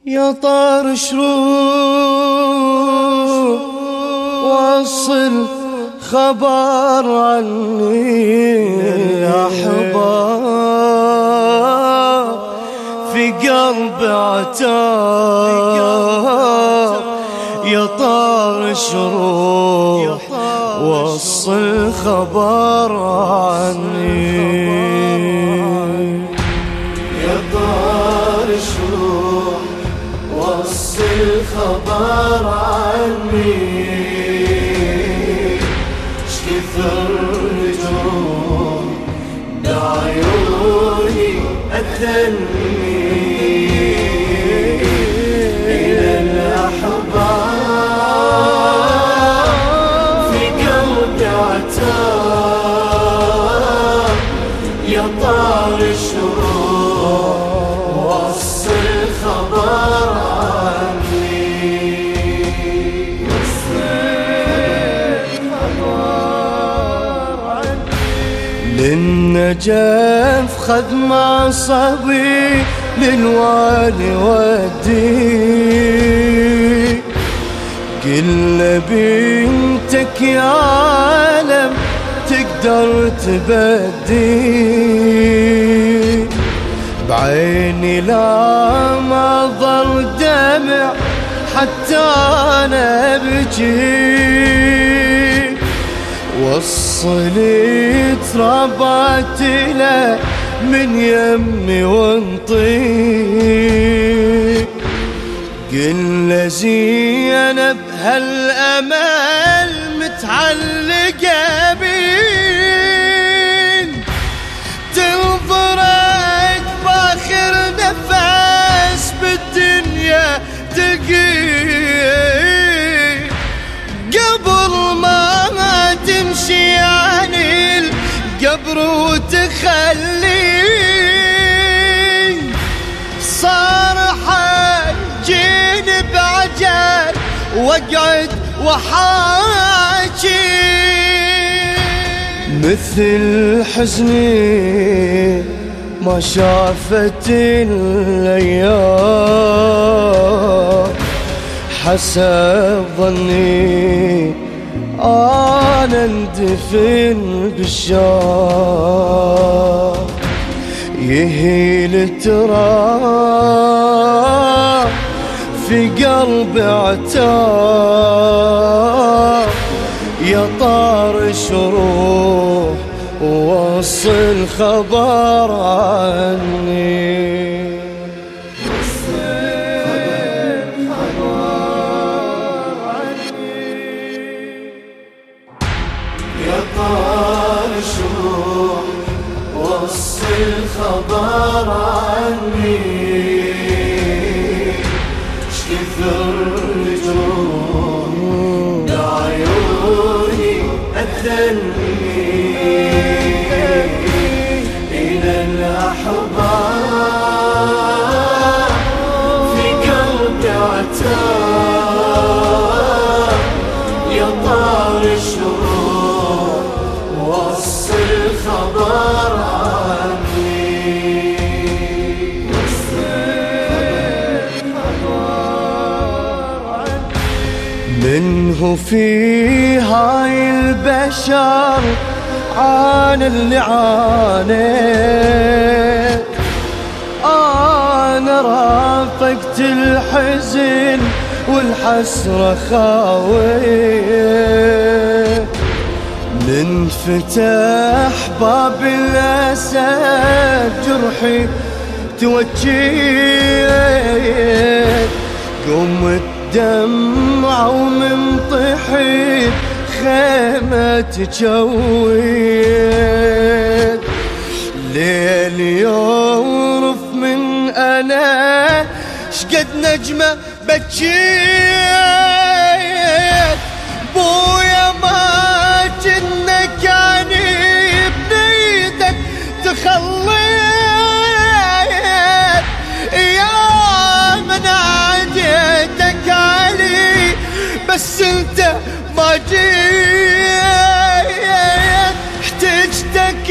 يا طار شروق وصل خبر عني الأحباب في قلب عتاب. يا طار شروق وصل خبر عني. يا طار شروق وصل خبر عني. شكثر الجروح بعيوني أتني إلى الأحباب في قلب عتاب. يا طار الشروق وصل خبر عني. للنجف خذ مع صبي للوالي ودي. قل بنتك يا عالم تقدر تبدي. بعيني لا ما ضل دمع حتى انا ابكي. وصلي تربت له من يمي وانطي. قل زينب هالامل متعلقه بين تنظرك باخر نفس بالدنيا تلقيه. قبل ما تمشي عن القبر وتخلي صار حجين بعجل واقعد وحاجي. مثل حزني ما شافت الايام. حسب ظني أنا اندفن بالشام. يهيل التراب في قلب عتاب. يا طار شروق ووصل خبر عني. يا طار شروق وصل خبر عني. شكثر الجروح بعيوني أتني إلى الأحباب في قلب عتاب. يا طار الشروق وصل خبر عني. منه في هاي البشر عانى اللي عانيت. أنا رافقت الحزن والحسرة خاويت. من فتح باب الأسد جرحي توجيت. قمت دمع ومن طحيت خيمة تجويت. ليل يورف من أنا شقد نجمة بجيت. بويا ما جنك يعني بنيتك تخليت. يا من عديتك علي بس انت ما جيت. احتجتك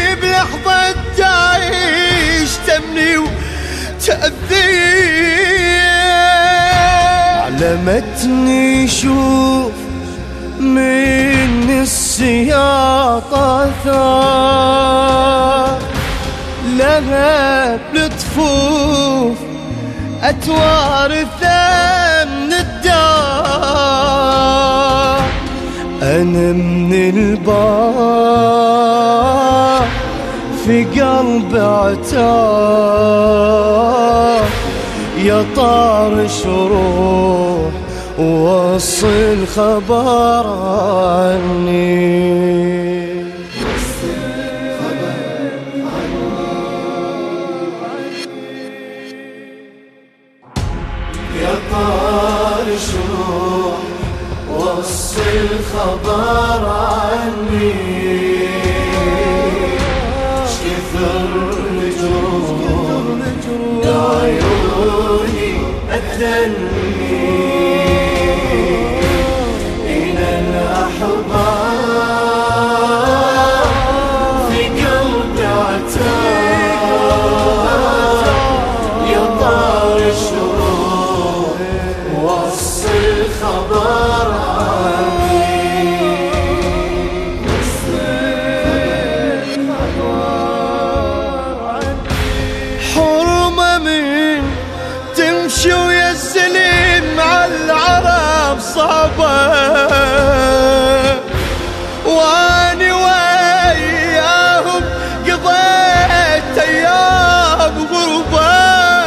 بلحظة تعيش تمني وتأذيت. علمتني شوف من السياط آثار لها بلطفوف أتوارثها من الدار. أنا من البار في قلب عتاب، يا طار شروح وصل خبر عني. يا طار شروح وصل خبر عني. شكثر الجروح عيوني أتني إلى الأحباب في قلب عتاب. يا طار الشروق وصل خبر ويا السليم على العرب صعبة، واني وياهم قضيت ايام غربة.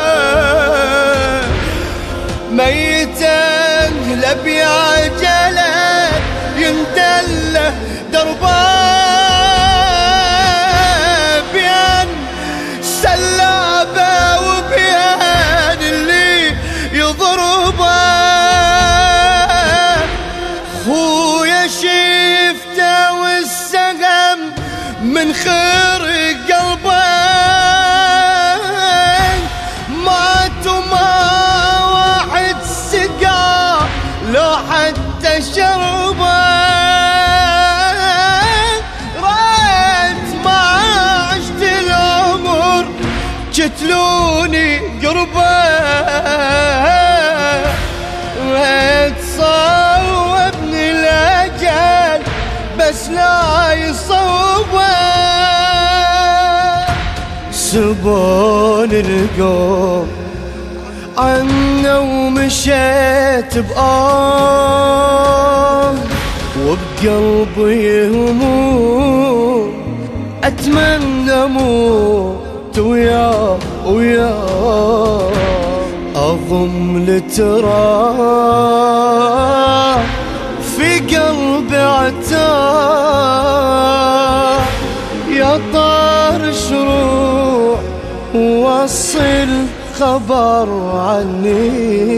ميتا لبي عجلة يندله دربه، بين سلابة وبين اللي يضربه. خويا شفته والسهم من خير قلبه، مات وما واحد سقى لو حتى شربه. ريت ما عشت العمر قتلوني قربه، صوبني الأجل بس لا يصوبه. سبون القوم عنا ومشيت بآه، وبقلبي هموم أتمنى موت وياه. أضم لتراب في قلبي عتاب، يا طار شروح وصل خبر عني.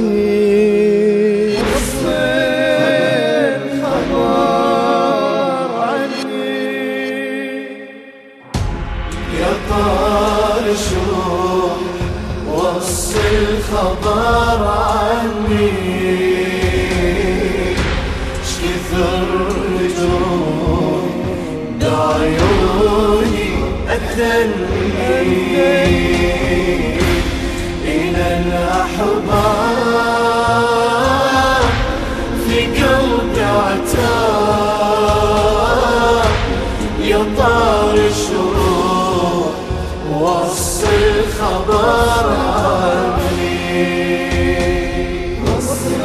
وصل خبر عني. يا طار شروح وصل خبر عني. شكثر الجروح عيوني أتني إلى الأحباب في قلب عتاب. يا طار الشروق وصل خبر عني. وصل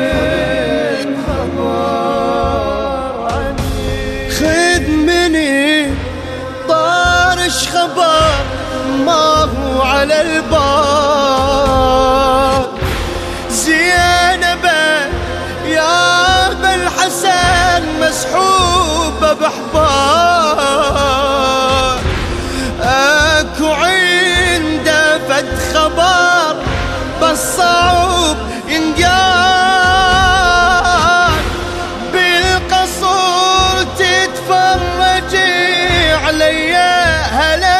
خبر عني. خذ مني طارش خبر ما هو على الباب، زينبة يا ابا الحسن مسحوبة بحبار. اكو عنده فد خبر بس صعب ينقال، بالقصور تتفرجي علي هلا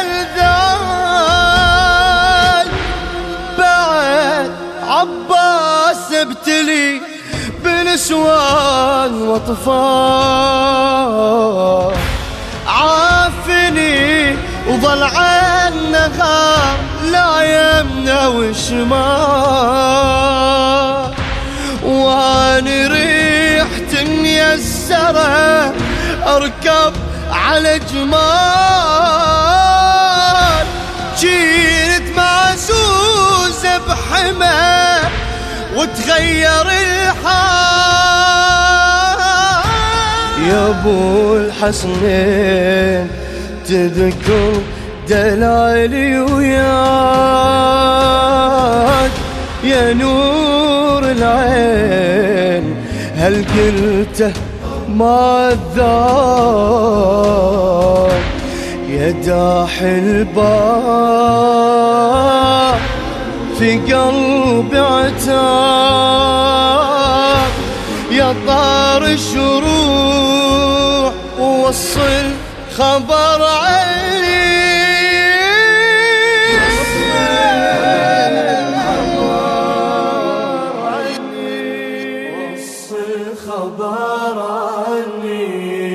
الذال. بعد عباس ابتلي بنسوان واطفال، عافني وظل عالنهار لا يمنى وشمال. اركب على جمال، جيت معزوزة بحمى وتغير الحال. يا ابو الحسنين تذكر دلالي وياك، يا نور العين هل قلته ما ذاك، يا داح الباب في قلبي عتاب، يا طار الشروق ووصل خبر عني. وصل خبر عني،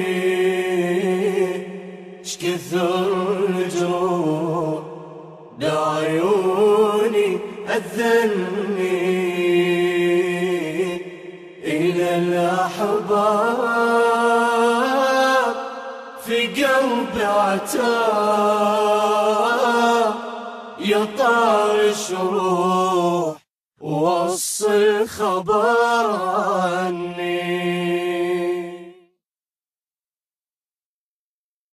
شكثر الجروح بعيوني أذني، إلى الأحباب في قلبي عتاب، يا طار الشروق وصل خبر عني.